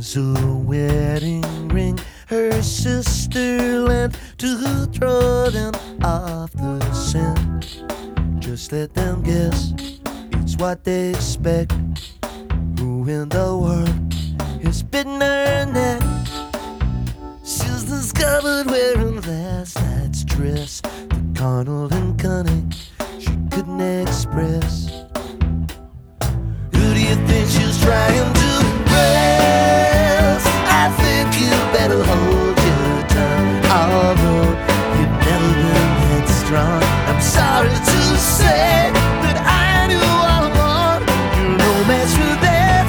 was a wedding ring her sister lent to throw them off the scent. Just let them guess, it's what they expect. Who in the world has bitten her neck? She's discovered wearing last night's dress, the carnal and cunning she couldn't express. Who do you think she's trying to impress? I think you better hold your tongue, although you've never been headstrong. I'm sorry to say that I knew all along you're no match for that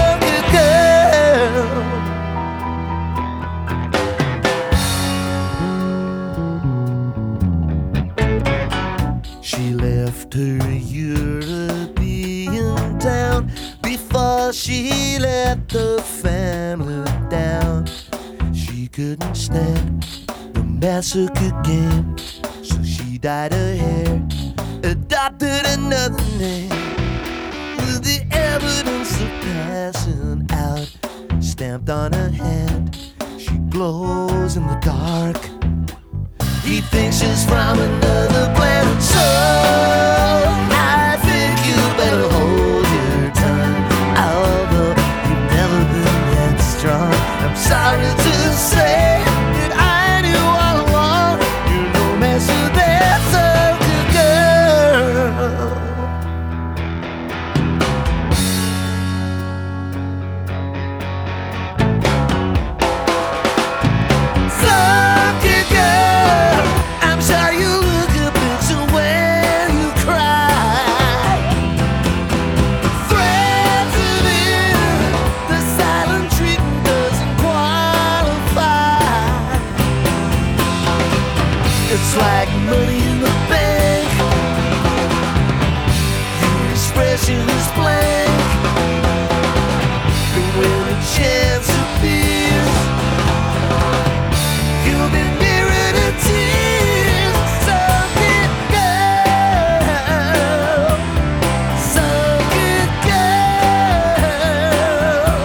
so good girl. She left her European town before she let the family down. She couldn't stand the massacre game, so she dyed her hair, adopted another name. With the evidence of passing out stamped on her hand, she glows in the dark. He thinks she's from another planet, so I think you better hold your tongue, although you've never been that strong. I'm sorry to say that I knew all along you're no match for that so good girl. So good girl, I'm sure you look a picture when you cry. Threads it in, the silent treatment doesn't qualify. It's like money in the bank, your expression is blank. But when a chance appears, you'll be nearer to tears. So good girl, so good girl.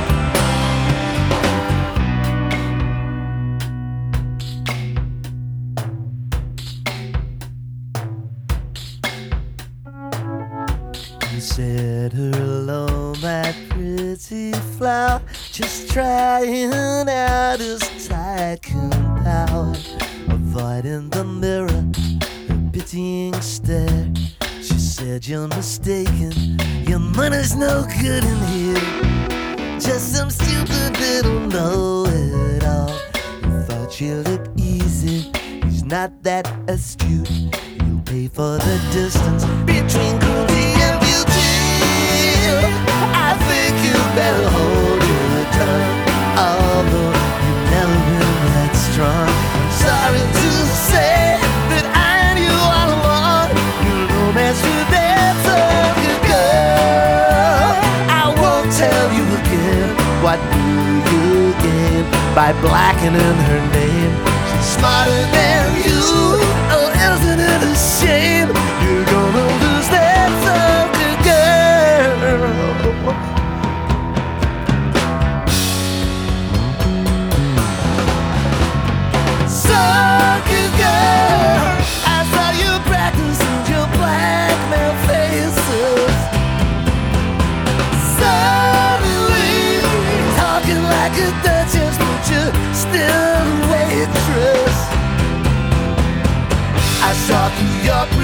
You said hello, my pretty flower, just trying out his tycoon power, avoiding the mirror, her pitying stare. She said, you're mistaken, your money's no good in here, just some stupid little know-it-all. You thought you looked easy, he's not that astute. You'll pay for the distance between cruelty and beauty. I think you better hold your tongue, although you've never been that strong. I'm sorry to say that I knew all along you're no match for that so good girl. I won't tell you again, what do you gain by blackening her name? She's smarter than you, oh isn't it a shame? You're gonna lose that so good girl. So good girl, I saw you practicing your blackmail faces. Suddenly, talking like a duchess, but you're still a waitress. I saw through your